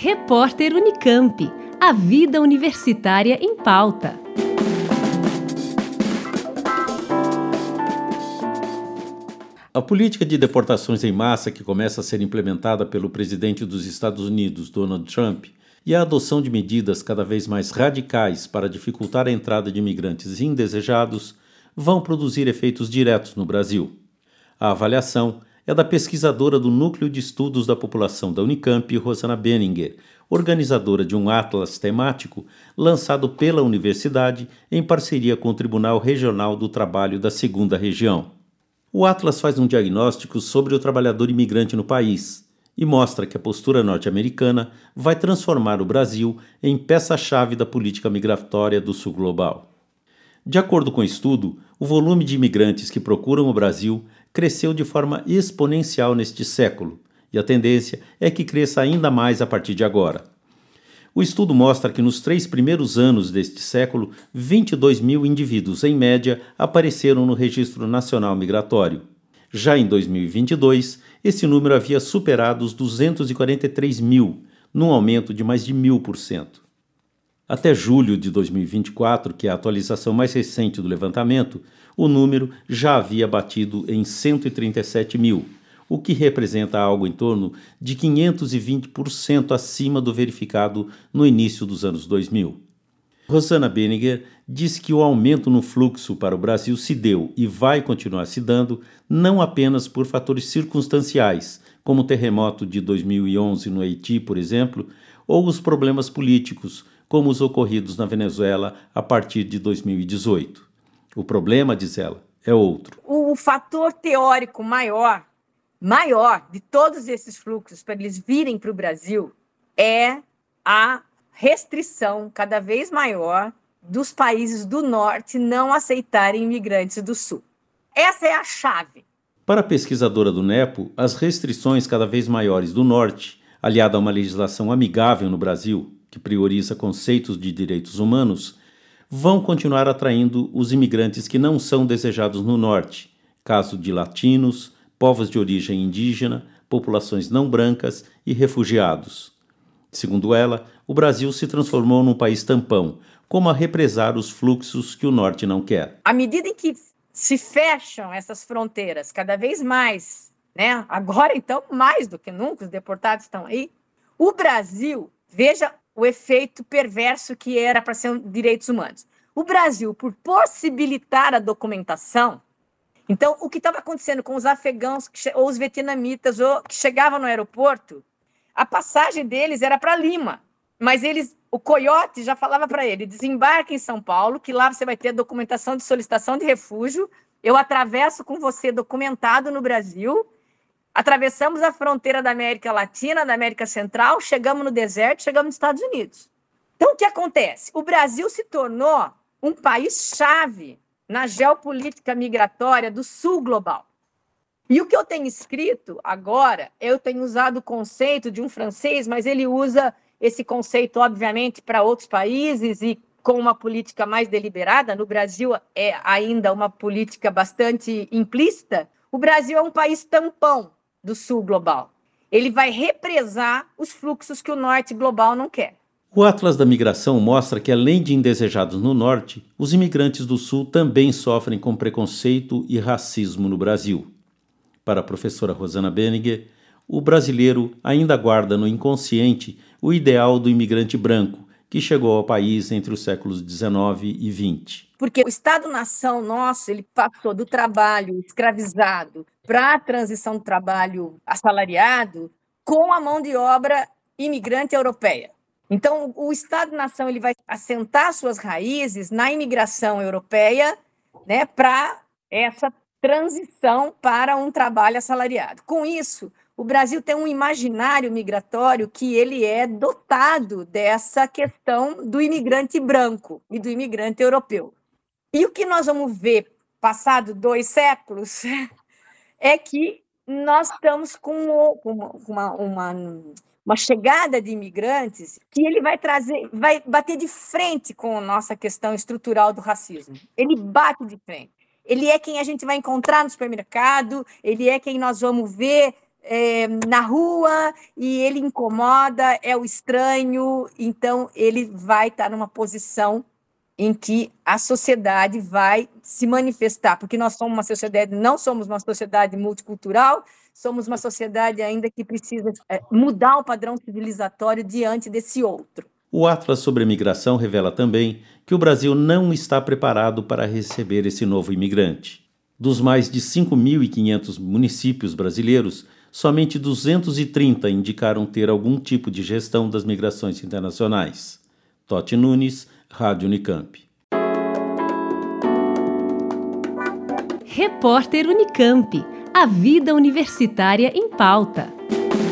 Repórter Unicamp. A vida universitária em pauta. A política de deportações em massa que começa a ser implementada pelo presidente dos Estados Unidos, Donald Trump, e a adoção de medidas cada vez mais radicais para dificultar a entrada de imigrantes indesejados vão produzir efeitos diretos no Brasil. A avaliação é da pesquisadora do Núcleo de Estudos da População da Unicamp, Rosana Benninger, organizadora de um atlas temático lançado pela universidade em parceria com o Tribunal Regional do Trabalho da 2ª Região. O atlas faz um diagnóstico sobre o trabalhador imigrante no país e mostra que a postura norte-americana vai transformar o Brasil em peça-chave da política migratória do sul global. De acordo com o estudo, o volume de imigrantes que procuram o Brasil cresceu de forma exponencial neste século, e a tendência é que cresça ainda mais a partir de agora. O estudo mostra que nos 3 primeiros anos deste século, 22 mil indivíduos, em média, apareceram no Registro Nacional Migratório. Já em 2022, esse número havia superado os 243 mil, num aumento de mais de 1.000%. Até julho de 2024, que é a atualização mais recente do levantamento, o número já havia batido em 137 mil, o que representa algo em torno de 520% acima do verificado no início dos anos 2000. Rosana Benninger diz que o aumento no fluxo para o Brasil se deu e vai continuar se dando não apenas por fatores circunstanciais, como o terremoto de 2011 no Haiti, por exemplo, ou os problemas políticos, como os ocorridos na Venezuela a partir de 2018. O problema, diz ela, é outro. O fator teórico maior de todos esses fluxos para eles virem para o Brasil é a restrição cada vez maior dos países do norte não aceitarem imigrantes do sul. Essa é a chave. Para a pesquisadora do NEPO, as restrições cada vez maiores do norte, aliada a uma legislação amigável no Brasil, que prioriza conceitos de direitos humanos, vão continuar atraindo os imigrantes que não são desejados no norte, caso de latinos, povos de origem indígena, populações não brancas e refugiados. Segundo ela, o Brasil se transformou num país tampão, como a represar os fluxos que o norte não quer. À medida em que se fecham essas fronteiras cada vez mais, né? Agora então mais do que nunca, os deportados estão aí, o Brasil, veja o efeito perverso que era para ser direitos humanos. O Brasil, por possibilitar a documentação, então, o que estava acontecendo com os afegãos ou os vietnamitas que chegavam no aeroporto, a passagem deles era para Lima, mas o coiote já falava para ele, desembarque em São Paulo, que lá você vai ter a documentação de solicitação de refúgio, eu atravesso com você documentado no Brasil, atravessamos a fronteira da América Latina, da América Central, chegamos no deserto, chegamos nos Estados Unidos. Então, o que acontece? O Brasil se tornou um país-chave na geopolítica migratória do sul global. E o que eu tenho escrito agora, eu tenho usado o conceito de um francês, mas ele usa esse conceito, obviamente, para outros países e com uma política mais deliberada. No Brasil é ainda uma política bastante implícita. O Brasil é um país tampão do sul global. Ele vai represar os fluxos que o norte global não quer. O Atlas da Migração mostra que, além de indesejados no norte, os imigrantes do sul também sofrem com preconceito e racismo no Brasil. Para a professora Rosana Benninger, o brasileiro ainda guarda no inconsciente o ideal do imigrante branco, que chegou ao país entre os séculos XIX e XX. Porque o Estado-nação nosso, ele passou do trabalho escravizado para a transição do trabalho assalariado com a mão de obra imigrante europeia. Então, o Estado-nação ele vai assentar suas raízes na imigração europeia, né, para essa transição para um trabalho assalariado. Com isso, o Brasil tem um imaginário migratório que ele é dotado dessa questão do imigrante branco e do imigrante europeu. E o que nós vamos ver, passado 2 séculos, é que nós estamos com uma chegada de imigrantes que ele vai bater de frente com a nossa questão estrutural do racismo. Ele bate de frente. Ele é quem a gente vai encontrar no supermercado, ele é quem nós vamos ver na rua e ele incomoda, é o estranho, então ele vai estar numa posição em que a sociedade vai se manifestar, porque nós somos uma sociedade, não somos uma sociedade multicultural, somos uma sociedade ainda que precisa mudar o padrão civilizatório diante desse outro. O Atlas sobre a Migração revela também que o Brasil não está preparado para receber esse novo imigrante. Dos mais de 5.500 municípios brasileiros, somente 230 indicaram ter algum tipo de gestão das migrações internacionais. Totti Nunes, Rádio Unicamp. Repórter Unicamp. A vida universitária em pauta.